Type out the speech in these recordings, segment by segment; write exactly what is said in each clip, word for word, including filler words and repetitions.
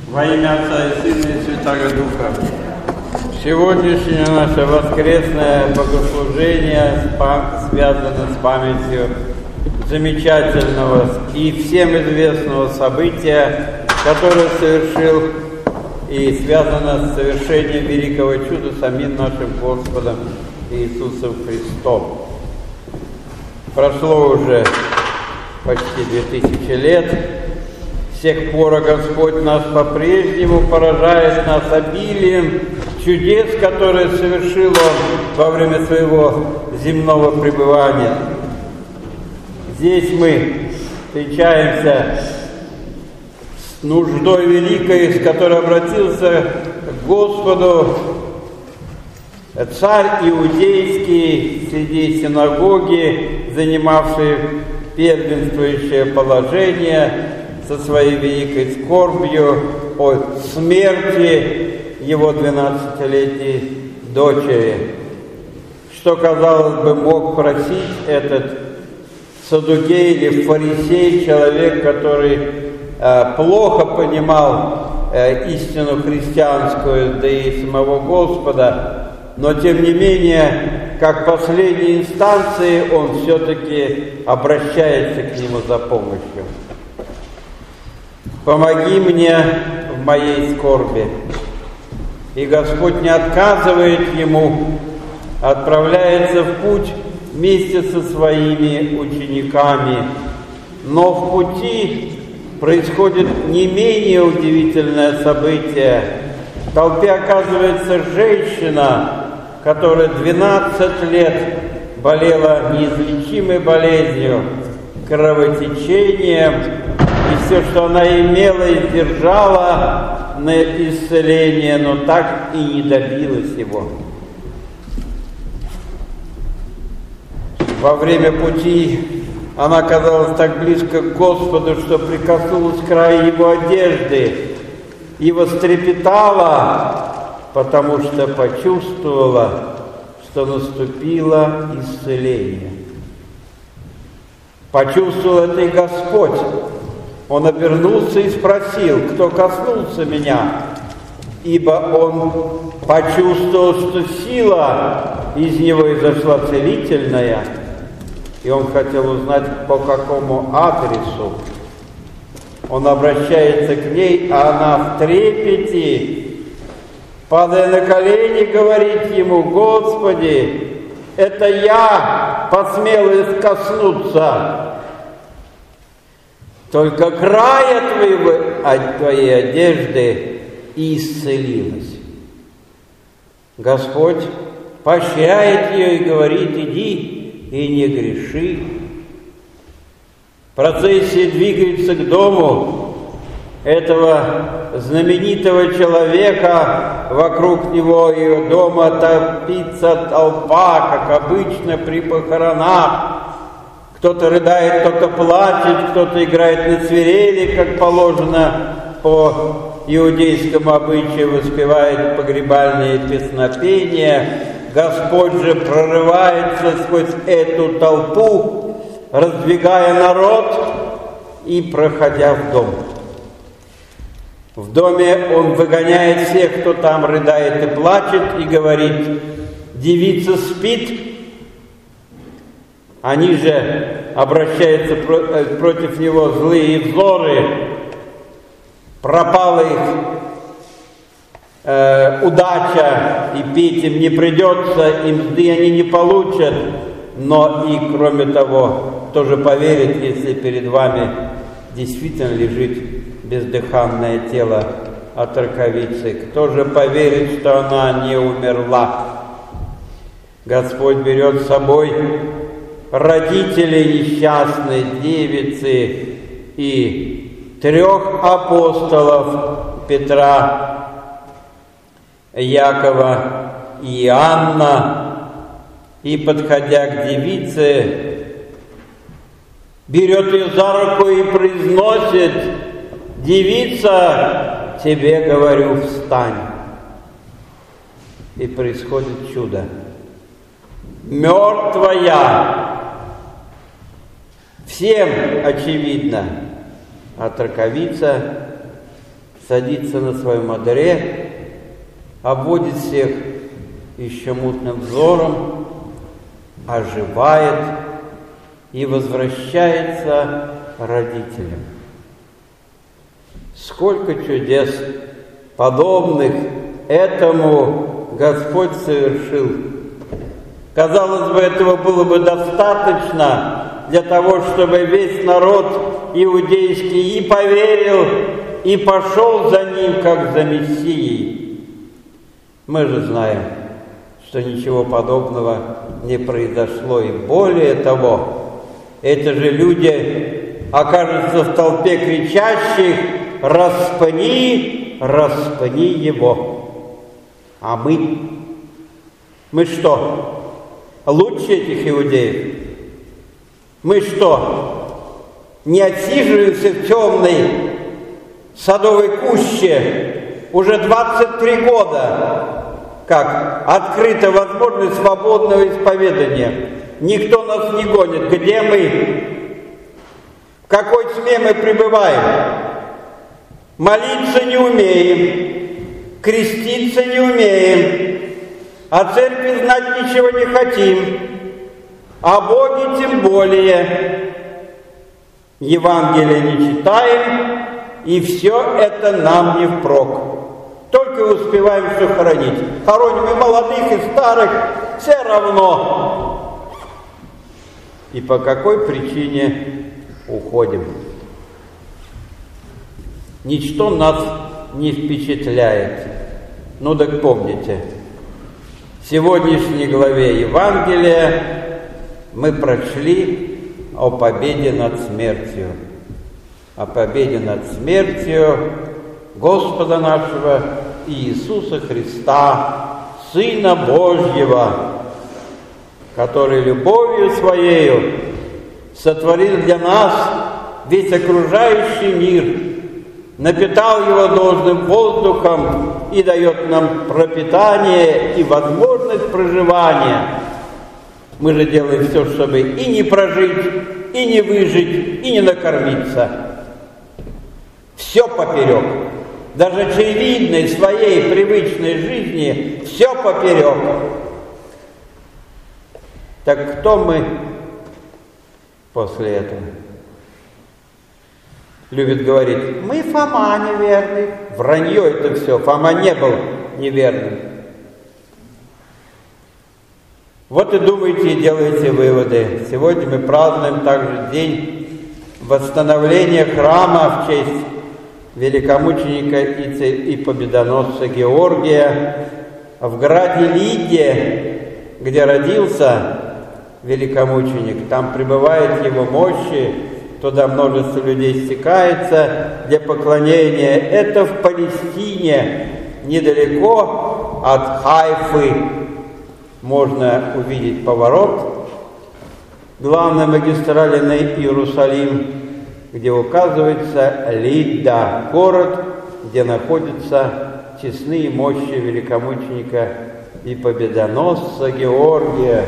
Во имя Отца и Сына и Святаго Духа. Сегодняшнее наше воскресное богослужение связано с памятью замечательного и всем известного события, которое совершил и связано с совершением великого чуда самим нашим Господом Иисусом Христом. Прошло уже почти две тысячи лет. С тех пор Господь нас по-прежнему поражает нас обилием чудес, которые совершил Он во время своего земного пребывания. Здесь мы встречаемся с нуждой великой, с которой обратился к Господу царь иудейский среди синагоги, занимавший первенствующее положение, со своей великой скорбью о смерти его двенадцатилетней дочери. Что, казалось бы, мог просить этот саддукей или фарисей, человек, который э, плохо понимал э, истину христианскую, да и самого Господа, но тем не менее, как последней инстанции, он все-таки обращается к нему за помощью. «Помоги мне в моей скорби». И Господь не отказывает ему, отправляется в путь вместе со своими учениками. Но в пути происходит не менее удивительное событие. В толпе оказывается женщина, которая двенадцать лет болела неизлечимой болезнью, кровотечением, и все, что она имела и держала на исцеление, но так и не добилась его. Во время пути она оказалась так близко к Господу, что прикоснулась к краю его одежды и вострепетала, потому что почувствовала, что наступило исцеление. Почувствовал это и Господь. Он обернулся и спросил: кто коснулся меня? Ибо он почувствовал, что сила из него изошла целительная, и он хотел узнать, по какому адресу. Он обращается к ней, а она в трепете, падая на колени, говорит ему: Господи, это я посмела коснуться только края твоего, от твоей одежды, и исцелилась. Господь поощряет ее и говорит: иди и не греши. Процессия двигается к дому этого знаменитого человека. Вокруг него и дома топится толпа, как обычно при похоронах. Кто-то рыдает, кто-то плачет, кто-то играет на свирели, как положено по иудейскому обычаю, воспевает погребальные песнопения. Господь же прорывается сквозь эту толпу, раздвигая народ и проходя в дом. В доме он выгоняет всех, кто там рыдает и плачет, и говорит: девица спит. Они же обращаются против него злые взоры. Пропала их э, удача, и пить им не придется, и мзды они не получат. Но и, кроме того, кто же поверит, если перед вами действительно лежит бездыханное тело от раковицы? Кто же поверит, что она не умерла? Господь берет с собой родителей несчастной девицы и трех апостолов Петра, Якова и Иоанна, и, подходя к девице, берет ее за руку и произносит: девица, тебе говорю, встань. И происходит чудо. Мертвая, всем очевидно, а раковица садится на своем одре, обводит всех еще мутным взором, оживает и возвращается родителям. Сколько чудес подобных этому Господь совершил. Казалось бы, этого было бы достаточно для того, чтобы весь народ иудейский и поверил, и пошел за ним, как за Мессией. Мы же знаем, что ничего подобного не произошло, и более того, это же люди окажутся в толпе кричащих: «Распни, распни его!» А мы? Мы что, лучше этих иудеев? Мы что, не отсиживаемся в темной садовой куще уже двадцать три года, как открыта возможность свободного исповедания? Никто нас не гонит. Где мы? В какой тьме мы пребываем? Молиться не умеем, креститься не умеем, о церкви знать ничего не хотим, о Боге тем более. Евангелие не читаем, и все это нам не впрок. Только успеваем все хоронить. Хороним и молодых, и старых, все равно. И по какой причине уходим? Ничто нас не впечатляет. Ну так помните, в сегодняшней главе Евангелия мы прочли о победе над смертью. О победе над смертью Господа нашего Иисуса Христа, Сына Божьего, который любовью Своею сотворил для нас весь окружающий мир, напитал его должным воздухом и дает нам пропитание и возможность проживания. Мы же делаем все, чтобы и не прожить, и не выжить, и не накормиться. Все поперек. Даже очевидной своей привычной жизни все поперек. Так кто мы после этого? Любит говорить: мы Фома неверный. Вранье это все. Фома не был неверным. Вот и думайте, и делайте выводы. Сегодня мы празднуем также день восстановления храма в честь великомученика и победоносца Георгия в граде Лидия, где родился великомученик. Там пребывает его мощи, туда множество людей стекается для поклонения. Это в Палестине, недалеко от Хайфы. Можно увидеть поворот главной магистрали на Иерусалим, где указывается Лидда, город, где находятся честные мощи великомученика и победоносца Георгия,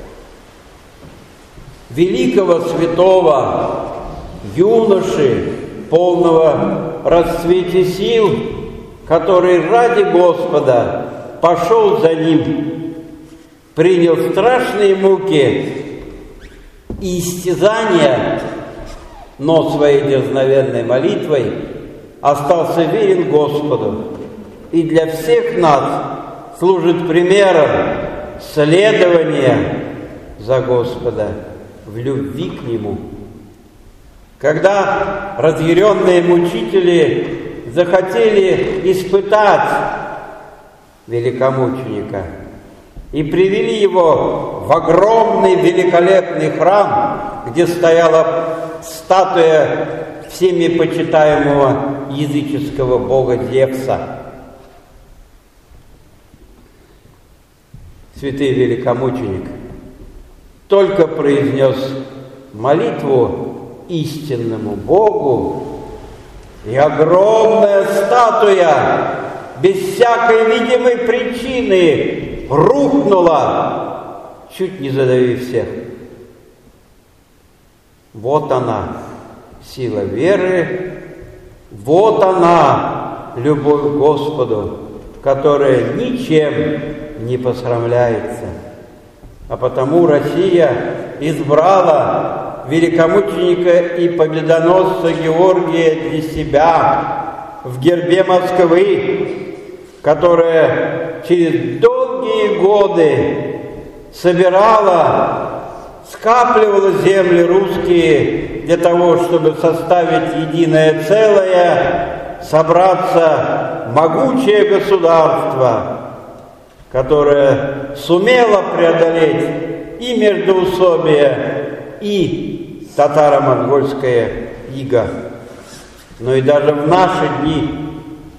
великого святого юноши, полного расцвете сил, который ради Господа пошел за ним, принял страшные муки и истязания, но своей дерзновенной молитвой остался верен Господу и для всех нас служит примером следования за Господа в любви к Нему. Когда разъяренные мучители захотели испытать великомученика и привели его в огромный великолепный храм, где стояла статуя всеми почитаемого языческого бога Зевса, святый великомученик только произнес молитву истинному Богу, и огромная статуя без всякой видимой причины рухнула, чуть не задавив всех. Вот она, сила веры, вот она, любовь к Господу, которая ничем не посрамляется. А потому Россия избрала великомученика и победоносца Георгия для себя в гербе Москвы, которая через долгие годы собирала, скапливала земли русские для того, чтобы составить единое целое, собраться могучее государство, которое сумело преодолеть и междоусобие, и татаро-монгольское иго. Но и даже в наши дни,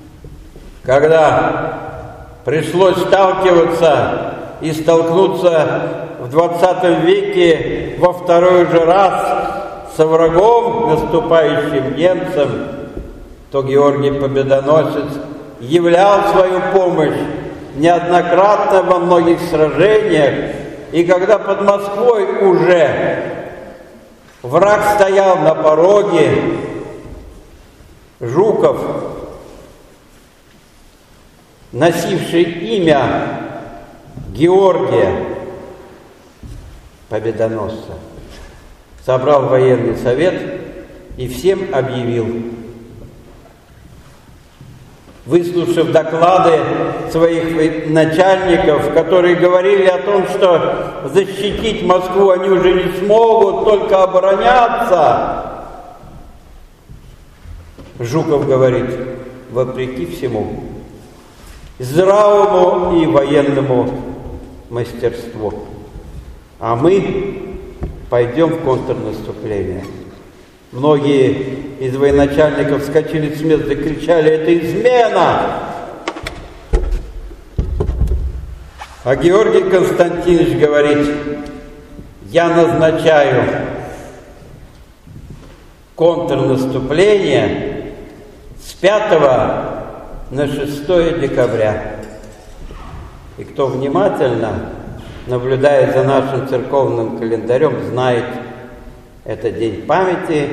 когда пришлось сталкиваться и столкнуться в двадцатом веке во второй же раз со врагом, наступающим немцем, то Георгий Победоносец являл свою помощь неоднократно во многих сражениях, и когда под Москвой уже враг стоял на пороге, Жуков, носивший имя Георгия Победоносца, собрал военный совет и всем объявил, выслушав доклады своих начальников, которые говорили о том, что защитить Москву они уже не смогут, только обороняться. Жуков говорит, вопреки всему, здравому и военному мастерству, а мы пойдем в контрнаступление. Многие из военачальников вскочили с места и кричали: это измена! А Георгий Константинович говорит: я назначаю контрнаступление с пятого на шестое декабря. И кто внимательно наблюдает за нашим церковным календарем, знает, это день памяти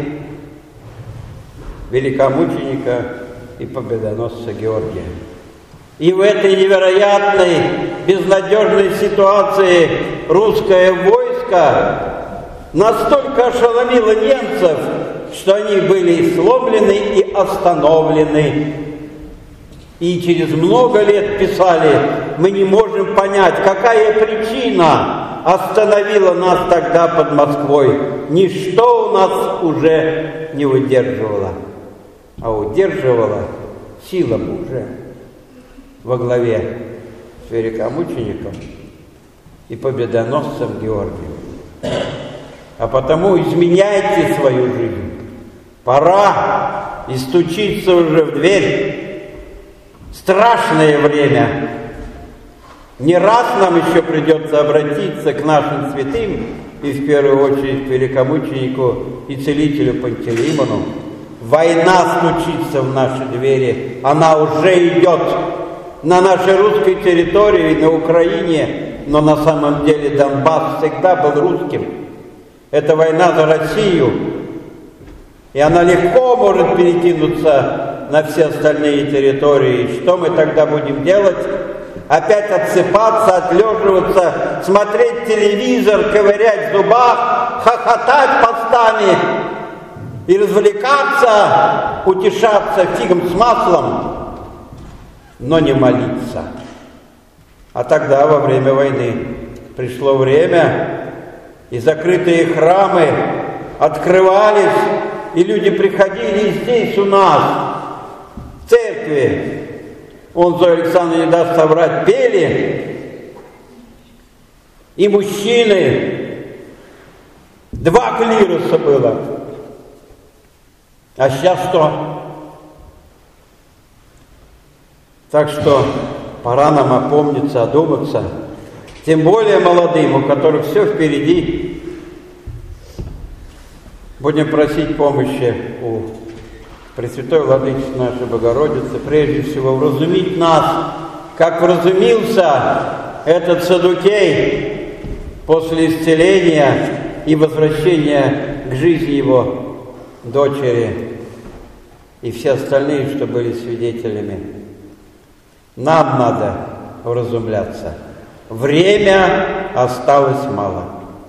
великомученика и победоносца Георгия. И в этой невероятной, безнадежной ситуации русское войско настолько ошеломило немцев, что они были сломлены и остановлены. И через много лет писали: мы не можем понять, какая причина остановила нас тогда под Москвой. Ничто у нас уже не удерживало, а удерживала сила Божия во главе с великомучеником и победоносцем Георгием. А потому изменяйте свою жизнь. Пора и стучиться уже в дверь. Страшное время. Не раз нам еще придется обратиться к нашим святым, и в первую очередь к великомученику и целителю Пантелеймону. Война стучится в наши двери. Она уже идет на нашей русской территории, на Украине, но на самом деле Донбасс всегда был русским. Это война за Россию, и она легко может перекинуться на все остальные территории. Что мы тогда будем делать? Опять отсыпаться, отлеживаться, смотреть телевизор, ковырять в зубах, хохотать постами и развлекаться, утешаться фигом с маслом, но не молиться. А тогда, во время войны, пришло время, и закрытые храмы открывались, и люди приходили и здесь у нас, в церкви. Он, Зоя Александровна, не даст соврать, пели, и мужчины, два клироса было. А сейчас что? Так что пора нам опомниться, одуматься, тем более молодым, у которых все впереди. Будем просить помощи у Пресвятой Владычицы нашей Богородицы, прежде всего вразумить нас, как вразумился этот Саддукей после исцеления и возвращения к жизни его дочери. и все остальные, что были свидетелями. Нам надо вразумляться. Время осталось мало.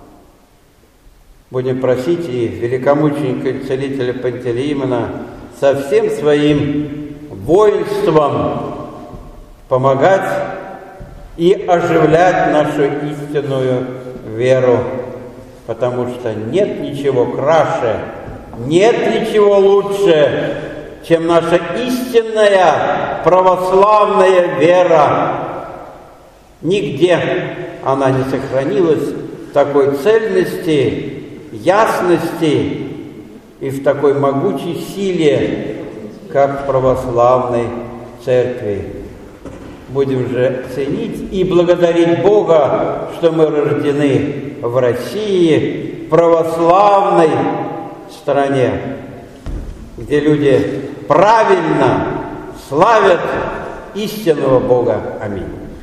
Будем просить и великомученика и целителя Пантелеимона со всем своим воинством помогать и оживлять нашу истинную веру, потому что нет ничего краше, нет ничего лучше, чем наша истинная православная вера. Нигде она не сохранилась в такой цельности, ясности и в такой могучей силе, как в православной церкви. Будем же ценить и благодарить Бога, что мы рождены в России, православной стране, где люди правильно славят истинного Бога. Аминь.